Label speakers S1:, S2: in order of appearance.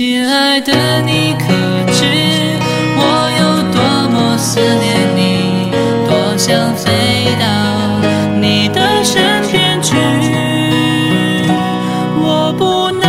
S1: 亲爱的，你可知我有多么思念你，多想飞到你的身边去，我不能